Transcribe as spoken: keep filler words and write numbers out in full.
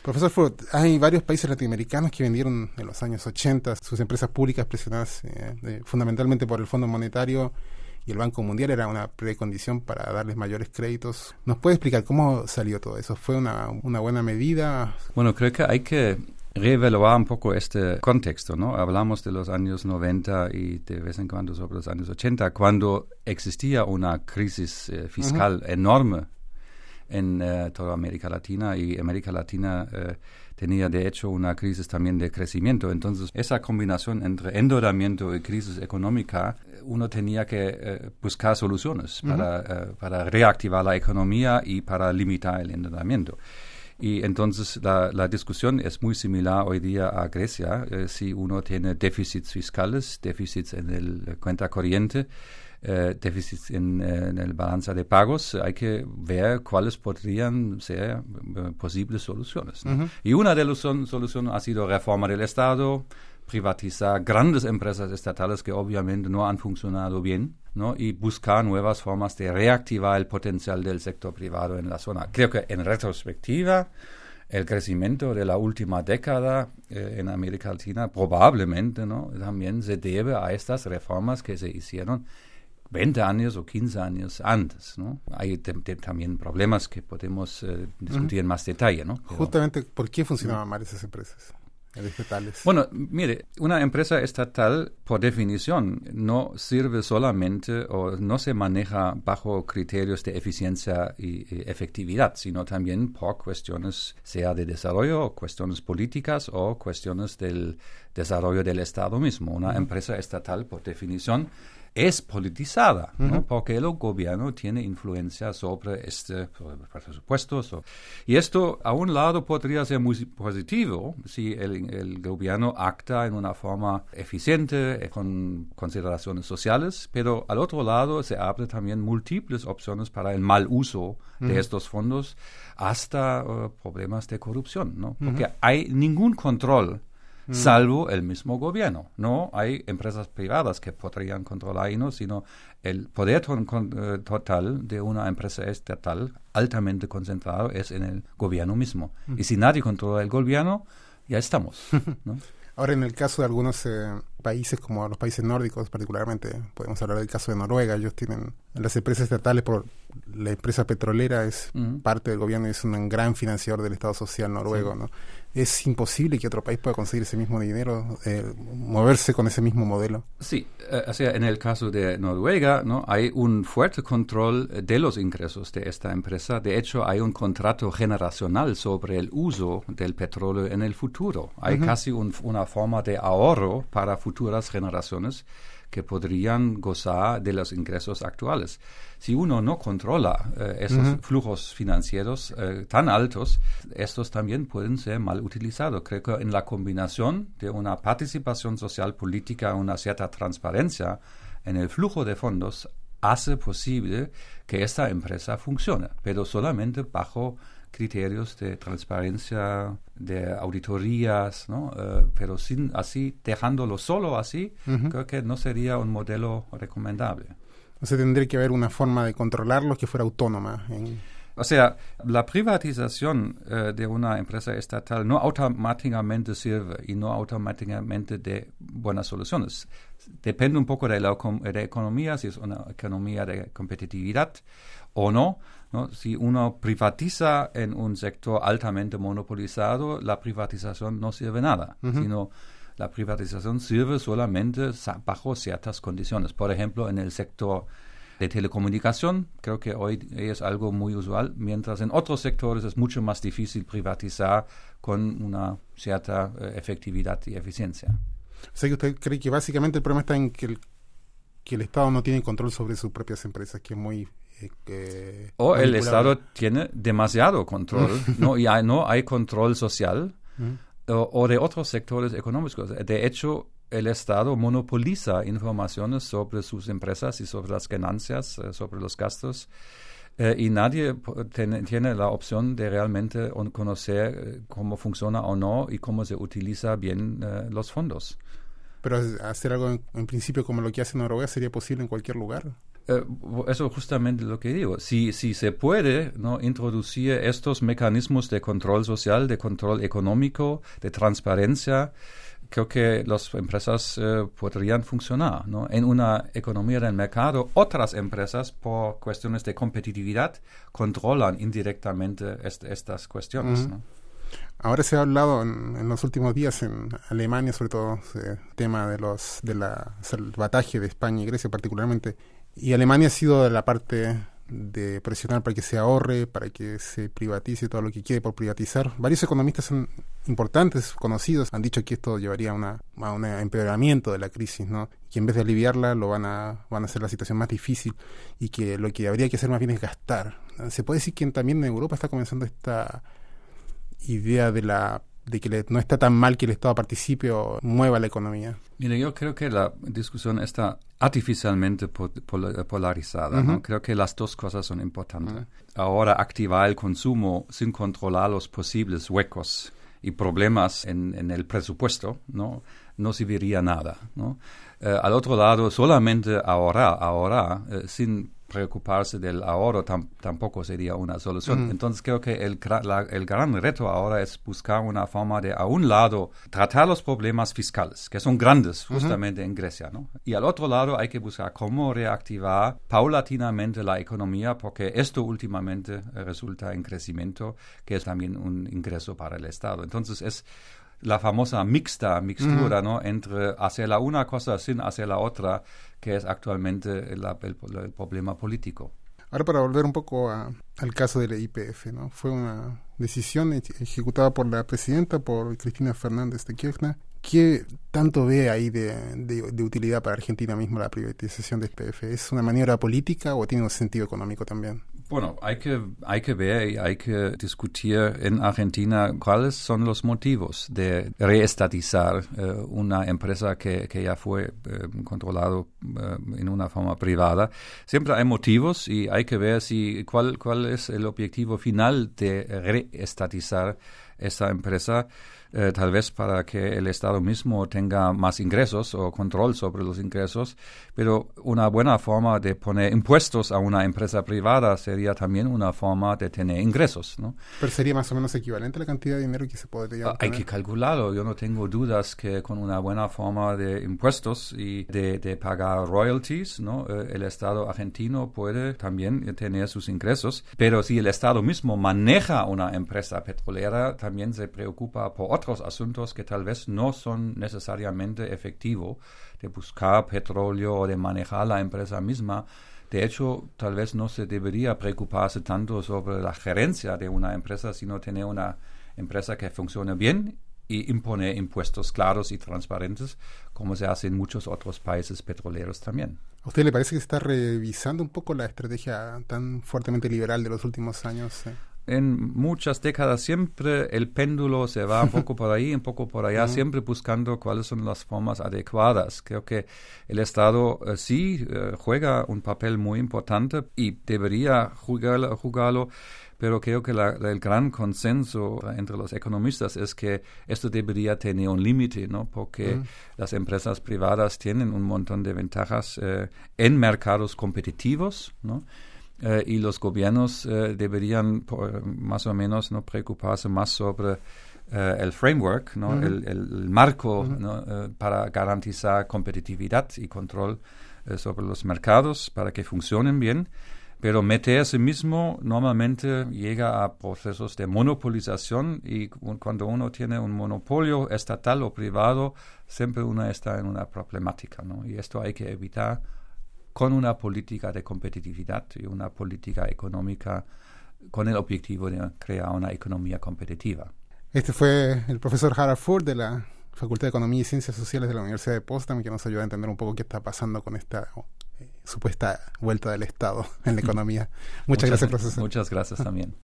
Profesor Furt, hay varios países latinoamericanos que vendieron en los años ochenta sus empresas públicas presionadas eh, de, fundamentalmente por el Fondo Monetario y el Banco Mundial. Era una precondición para darles mayores créditos. ¿Nos puede explicar cómo salió todo eso? ¿Fue una, una buena medida? Bueno, creo que hay que reevaluar un poco este contexto, ¿no? Hablamos de los años noventa y de vez en cuando sobre los años ochenta, cuando existía una crisis eh, fiscal uh-huh. enorme en uh, toda América Latina, y América Latina uh, tenía de hecho una crisis también de crecimiento. Entonces, esa combinación entre endeudamiento y crisis económica, uno tenía que uh, buscar soluciones uh-huh. para, uh, para reactivar la economía y para limitar el endeudamiento. Y entonces la, la discusión es muy similar hoy día a Grecia. Eh, si uno tiene déficits fiscales, déficits en el eh, cuenta corriente, eh, déficits en, eh, en el balanza de pagos, hay que ver cuáles podrían ser eh, posibles soluciones, ¿no? Uh-huh. Y una de las son, soluciones ha sido reforma del Estado, privatizar grandes empresas estatales que obviamente no han funcionado bien, ¿no? Y buscar nuevas formas de reactivar el potencial del sector privado en la zona. Creo que en retrospectiva, el crecimiento de la última década eh, en América Latina probablemente, ¿no?, también se debe a estas reformas que se hicieron veinte años o quince años antes, ¿no? Hay te, te, también problemas que podemos eh, discutir uh-huh. en más detalle, ¿no? Pero, justamente, ¿por qué funcionaban uh-huh. mal esas empresas estatales? Bueno, mire, una empresa estatal, por definición, no sirve solamente o no se maneja bajo criterios de eficiencia y, y efectividad, sino también por cuestiones, sea de desarrollo, o cuestiones políticas o cuestiones del desarrollo del Estado mismo. Una uh-huh. empresa estatal, por definición, es politizada, ¿no? Uh-huh. Porque el gobierno tiene influencia sobre este sobre presupuesto. So. Y esto, a un lado, podría ser muy positivo si el, el gobierno acta en una forma eficiente, con consideraciones sociales, pero al otro lado se abren también múltiples opciones para el mal uso uh-huh. de estos fondos, hasta uh, problemas de corrupción, ¿no? Porque uh-huh. hay ningún control salvo el mismo gobierno. No hay empresas privadas que podrían controlar y no, sino el poder to- con, uh, total de una empresa estatal altamente concentrado es en el gobierno mismo. Mm. Y si nadie controla el gobierno, ya estamos, ¿no? Ahora, en el caso de algunos eh, países, como los países nórdicos particularmente, podemos hablar del caso de Noruega. Ellos tienen las empresas estatales, por la empresa petrolera es uh-huh. parte del gobierno y es un gran financiador del Estado social noruego, sí. ¿no? ¿Es imposible que otro país pueda conseguir ese mismo dinero, eh, moverse con ese mismo modelo? Sí, eh, o sea, en el caso de Noruega, ¿no?, hay un fuerte control de los ingresos de esta empresa. De hecho, hay un contrato generacional sobre el uso del petróleo en el futuro. Hay uh-huh. casi un, una forma de ahorro para futuras generaciones que podrían gozar de los ingresos actuales. Si uno no controla eh, esos uh-huh. flujos financieros eh, tan altos, estos también pueden ser mal utilizados. Creo que en la combinación de una participación social política, una cierta transparencia en el flujo de fondos, hace posible que esta empresa funcione, pero solamente bajo criterios de transparencia, de auditorías, ¿no? Uh, pero sin así, dejándolo solo así, uh-huh. creo que no sería un modelo recomendable. O sea, tendría que haber una forma de controlarlos que fuera autónoma. En... O sea, la privatización uh, de una empresa estatal no automáticamente sirve y no automáticamente de buenas soluciones. Depende un poco de la, de la economía, si es una economía de competitividad o no, ¿no? Si uno privatiza en un sector altamente monopolizado, la privatización no sirve nada, uh-huh. sino la privatización sirve solamente bajo ciertas condiciones. Por ejemplo, en el sector de telecomunicación, creo que hoy es algo muy usual, mientras en otros sectores es mucho más difícil privatizar con una cierta uh, efectividad y eficiencia. O sea, que usted cree que básicamente el problema está en que el, que el Estado no tiene control sobre sus propias empresas, que es muy... Eh, eh, o el Estado tiene demasiado control, no, y hay, no hay control social uh-huh. o, o de otros sectores económicos. De hecho, el Estado monopoliza informaciones sobre sus empresas y sobre las ganancias, eh, sobre los gastos, eh, y nadie ten, tiene la opción de realmente conocer eh, cómo funciona o no y cómo se utiliza bien eh, los fondos. Pero hacer algo en, en principio como lo que hace Noruega sería posible en cualquier lugar. Eh, eso es justamente lo que digo. Si, si se puede, ¿no?, introducir estos mecanismos de control social, de control económico, de transparencia, creo que las empresas eh, podrían funcionar, ¿no? En una economía del mercado, otras empresas, por cuestiones de competitividad, controlan indirectamente est estas cuestiones, uh-huh. ¿no? Ahora se ha hablado en, en los últimos días en Alemania, sobre todo el tema de los de la salvataje de España y Grecia particularmente, y Alemania ha sido de la parte de presionar para que se ahorre, para que se privatice todo lo que quede por privatizar. Varios economistas son importantes, conocidos, han dicho que esto llevaría a, una, a un empeoramiento de la crisis, ¿no? Que en vez de aliviarla lo van a, van a hacer la situación más difícil y que lo que habría que hacer más bien es gastar. Se puede decir que también en Europa está comenzando esta idea de la de que le, no está tan mal que el Estado participe o mueva la economía. Mire, yo creo que la discusión está artificialmente pol- pol- polarizada, uh-huh. ¿no? Creo que las dos cosas son importantes. Uh-huh. Ahora, activar el consumo sin controlar los posibles huecos y problemas en, en el presupuesto, ¿no?, no serviría nada, ¿no? Eh, al otro lado, solamente ahorrar, ahorrar, eh, sin preocuparse del ahorro tam, tampoco sería una solución. Mm. Entonces creo que el, la, el gran reto ahora es buscar una forma de, a un lado, tratar los problemas fiscales, que son grandes justamente uh-huh. en Grecia, ¿no? Y al otro lado hay que buscar cómo reactivar paulatinamente la economía, porque esto últimamente resulta en crecimiento, que es también un ingreso para el Estado. Entonces es la famosa mixta, mixtura, mm. ¿no?, entre hacer la una cosa sin hacer la otra, que es actualmente la, el, el problema político. Ahora, para volver un poco a, al caso de la Y P F, ¿no? Fue una decisión ejecutada por la presidenta, por Cristina Fernández de Kirchner. ¿Qué tanto ve ahí de, de, de utilidad para Argentina mismo la privatización de Y P F? ¿Es una maniobra política o tiene un sentido económico también? Bueno, hay que, hay que ver y hay que discutir en Argentina cuáles son los motivos de reestatizar eh, una empresa que, que ya fue eh, controlado eh, en una forma privada. Siempre hay motivos y hay que ver si cuál, cuál es el objetivo final de reestatizar esta empresa. Eh, tal vez para que el Estado mismo tenga más ingresos o control sobre los ingresos, pero una buena forma de poner impuestos a una empresa privada sería también una forma de tener ingresos, ¿no? Pero sería más o menos equivalente a la cantidad de dinero que se podría obtener. Hay que calcularlo. Yo no tengo dudas que con una buena forma de impuestos y de, de pagar royalties, ¿no?, eh, el Estado argentino puede también tener sus ingresos, pero si el Estado mismo maneja una empresa petrolera, también se preocupa por otros asuntos que tal vez no son necesariamente efectivos, de buscar petróleo o de manejar la empresa misma. De hecho, tal vez no se debería preocuparse tanto sobre la gerencia de una empresa, sino tener una empresa que funcione bien y imponer impuestos claros y transparentes, como se hace en muchos otros países petroleros también. ¿A usted le parece que se está revisando un poco la estrategia tan fuertemente liberal de los últimos años? Eh? En muchas décadas siempre el péndulo se va un poco por ahí, un poco por allá, uh-huh. siempre buscando cuáles son las formas adecuadas. Creo que el Estado eh, sí eh, juega un papel muy importante y debería jugar, jugarlo, pero creo que la, el gran consenso entre los economistas es que esto debería tener un límite, ¿no? Porque uh-huh. las empresas privadas tienen un montón de ventajas eh, en mercados competitivos, ¿no? Eh, y los gobiernos eh, deberían por, más o menos no preocuparse más sobre eh, el framework, ¿no? Uh-huh. el, el, el marco, uh-huh. ¿no? eh, para garantizar competitividad y control eh, sobre los mercados para que funcionen bien, pero meterse mismo normalmente llega a procesos de monopolización y cuando uno tiene un monopolio estatal o privado siempre uno está en una problemática, ¿no? Y esto hay que evitar con una política de competitividad y una política económica con el objetivo de crear una economía competitiva. Este fue el profesor Harald Furt de la Facultad de Economía y Ciencias Sociales de la Universidad de Potsdam, que nos ayuda a entender un poco qué está pasando con esta eh, supuesta vuelta del Estado en la economía. Muchas, muchas gracias, profesor. Muchas gracias también.